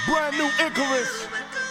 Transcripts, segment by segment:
Brand new Icarus.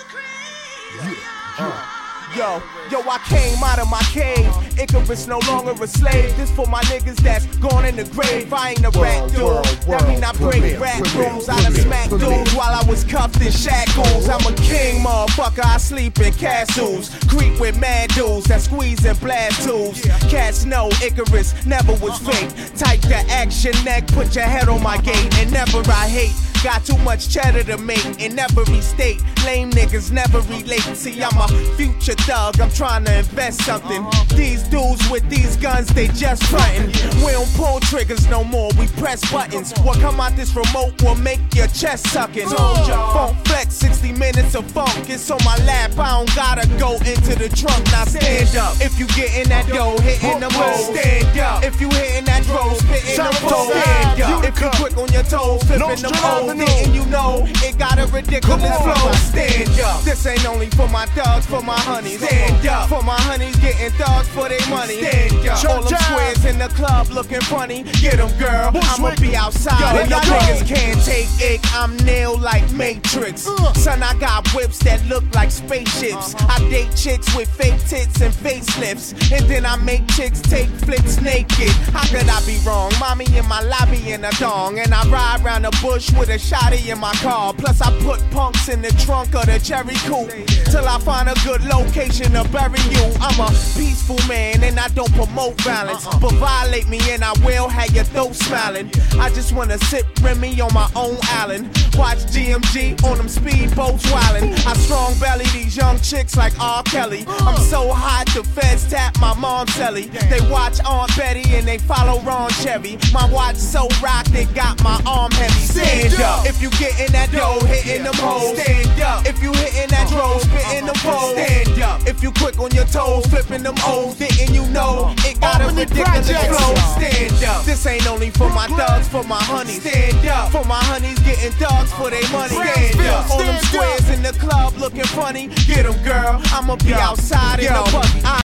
Yo, I came out of my cave. Icarus no longer a slave. This for my niggas that's gone in the grave. I ain't a rap dude. That mean I break rap rules. I done smack dudes while I was cuffed in shackles. I'm a king, motherfucker. I sleep in castles. Creep with mad dudes that squeeze and blast tools. Cats know Icarus never was fake. Type the action neck, put your head on my gate. And never I hate. Got too much cheddar to make in every state. Lame niggas never relate. See, I'm a future thug. I'm trying to invest something. These dudes with these guns, they just frontin'. We don't pull triggers no more. We press buttons. What come out this remote will make your chest suckin'. Funk flex, 60 minutes of funk. It's on my lap. I don't gotta go into the trunk. Now stand up. If you gettin' that dough, hitting the road, stand up. If you hitting that dro, spittin' the pole, stand up. If you quick on your toes, flipping the pole. And you know it got a ridiculous flow. Stand up. This ain't only for my thugs, for my honeys. Stand up. For my honeys getting thugs for their money. Stand up. All them squares in the club looking funny. Get them, girl. I'ma be outside and the niggas can't take it. I'm nailed like Matrix. Son, I got whips that look like spaceships. I date chicks with fake tits and facelifts. And then I make chicks take flicks naked. How could I be wrong? Mommy in my lobby in a dong. And I ride around the bush with a shotty in my car. Plus I put punks in the trunk of the cherry coupe till I find a good location to bury you. I'm a peaceful man and I don't promote violence, but violate me and I will have your throat smiling. I just wanna sip Remy on my own island. Watch GMG on them speedboats wildin'. I strong belly these young chicks like R. Kelly. I'm so hot the feds tap my mom's telly. They watch Aunt Betty and they follow Ron Cherry. My watch so rock they got my arm heavy. Stand up. If you gettin' that dough, hitting them hoes, stand up. If you hitting that dro, spitting them poles, stand up. If you quick on your toes, flipping them O's, didn't you know it got a ridiculous flow? Stand up. This ain't only for my thugs, for my honeys. Stand up. For my honeys getting thugs for their money. Stand up. All them squares in the club looking funny. Get them, girl. I'ma be outside in the buggy.